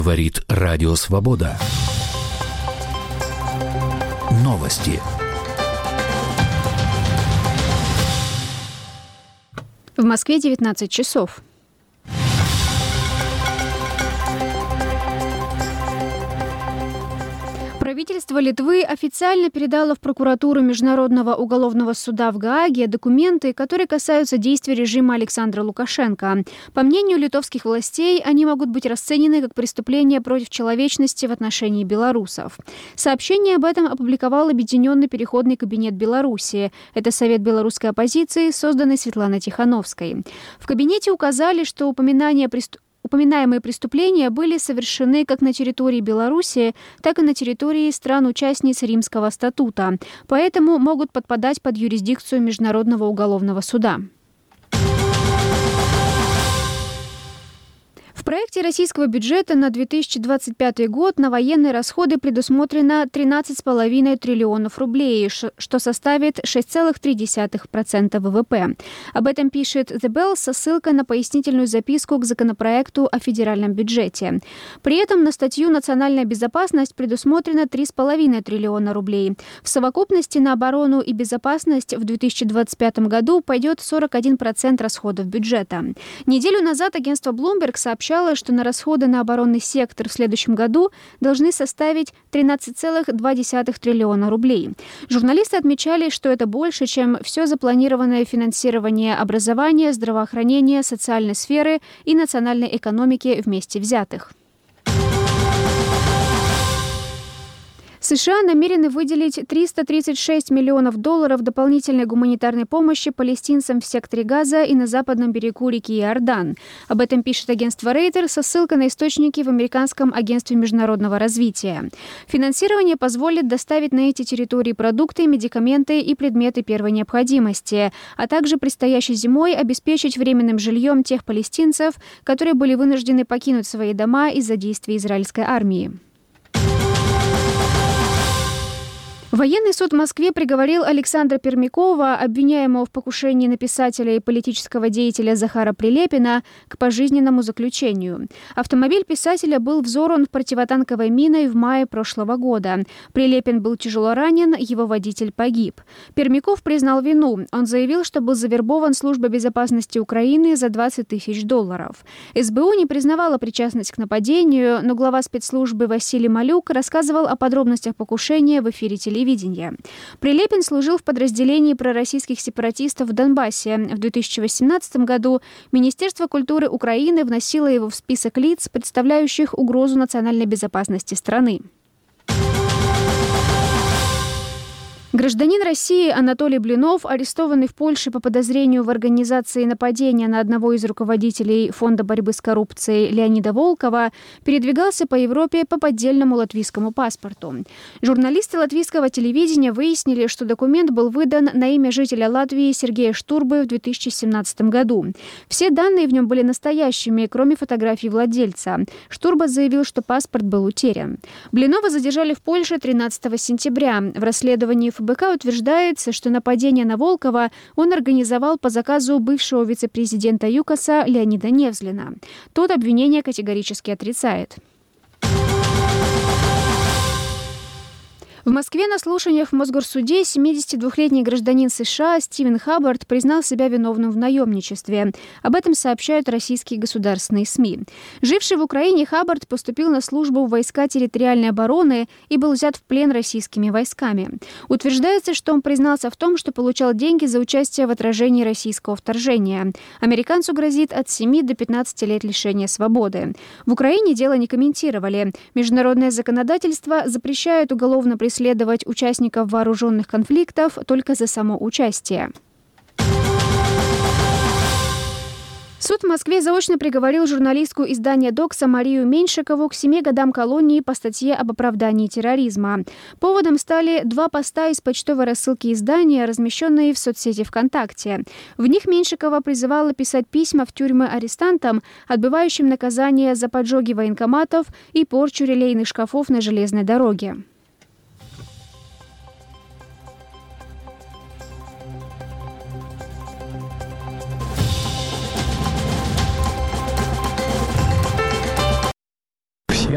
Говорит Радио Свобода. Новости. В Москве 19 часов. Правительство Литвы официально передало в прокуратуру Международного уголовного суда в Гааге документы, которые касаются действий режима Александра Лукашенко. По мнению литовских властей, они могут быть расценены как преступления против человечности в отношении белорусов. Сообщение об этом опубликовал Объединенный переходный кабинет Беларуси. Это совет белорусской оппозиции, созданный Светланой Тихановской. В кабинете указали, что упоминаемые преступления были совершены как на территории Беларуси, так и на территории стран-участниц Римского статута, поэтому могут подпадать под юрисдикцию Международного уголовного суда. В проекте российского бюджета на 2025 год на военные расходы предусмотрено 13,5 триллионов рублей, что составит 6,3% ВВП. Об этом пишет The Bell со ссылкой на пояснительную записку к законопроекту о федеральном бюджете. При этом на статью «Национальная безопасность» предусмотрено 3,5 триллиона рублей. В совокупности на оборону и безопасность в 2025 году пойдет 41% расходов бюджета. Неделю назад агентство Bloomberg сообщало, что на расходы на оборонный сектор в следующем году должны составить 13,2 триллиона рублей. Журналисты отмечали, что это больше, чем все запланированное финансирование образования, здравоохранения, социальной сферы и национальной экономики вместе взятых. США намерены выделить $336 миллионов дополнительной гуманитарной помощи палестинцам в секторе Газа и на западном берегу реки Иордан. Об этом пишет агентство Reuters со ссылкой на источники в Американском агентстве международного развития. Финансирование позволит доставить на эти территории продукты, медикаменты и предметы первой необходимости, а также предстоящей зимой обеспечить временным жильем тех палестинцев, которые были вынуждены покинуть свои дома из-за действий израильской армии. Военный суд в Москве приговорил Александра Пермякова, обвиняемого в покушении на писателя и политического деятеля Захара Прилепина, к пожизненному заключению. Автомобиль писателя был взорван противотанковой миной в мае прошлого года. Прилепин был тяжело ранен, его водитель погиб. Пермяков признал вину. Он заявил, что был завербован Службой безопасности Украины за $20 тысяч. СБУ не признавала причастность к нападению, но глава спецслужбы Василий Малюк рассказывал о подробностях покушения в эфире телевидения. Прилепин служил в подразделении пророссийских сепаратистов в Донбассе. В 2018 году Министерство культуры Украины вносило его в список лиц, представляющих угрозу национальной безопасности страны. Гражданин России Анатолий Блинов, арестованный в Польше по подозрению в организации нападения на одного из руководителей Фонда борьбы с коррупцией Леонида Волкова, передвигался по Европе по поддельному латвийскому паспорту. Журналисты латвийского телевидения выяснили, что документ был выдан на имя жителя Латвии Сергея Штурбы в 2017 году. Все данные в нем были настоящими, кроме фотографий владельца. Штурба заявил, что паспорт был утерян. Блинова задержали в Польше 13 сентября. В расследовании ФБК утверждается, что нападение на Волкова он организовал по заказу бывшего вице-президента ЮКОСа Леонида Невзлина. Тот обвинение категорически отрицает. В Москве на слушаниях в Мосгорсуде 72-летний гражданин США Стивен Хаббард признал себя виновным в наемничестве. Об этом сообщают российские государственные СМИ. Живший в Украине Хаббард поступил на службу в войска территориальной обороны и был взят в плен российскими войсками. Утверждается, что он признался в том, что получал деньги за участие в отражении российского вторжения. Американцу грозит от 7 до 15 лет лишения свободы. В Украине дело не комментировали. Международное законодательство запрещает уголовно преследовать участников вооруженных конфликтов только за само участие. Суд в Москве заочно приговорил журналистку издания «Докса» Марию Меньшикову к 7 годам колонии по статье об оправдании терроризма. Поводом стали 2 поста из почтовой рассылки издания, размещенные в соцсети ВКонтакте. В них Меньшикова призывала писать письма в тюрьмы арестантам, отбывающим наказание за поджоги военкоматов и порчу релейных шкафов на железной дороге.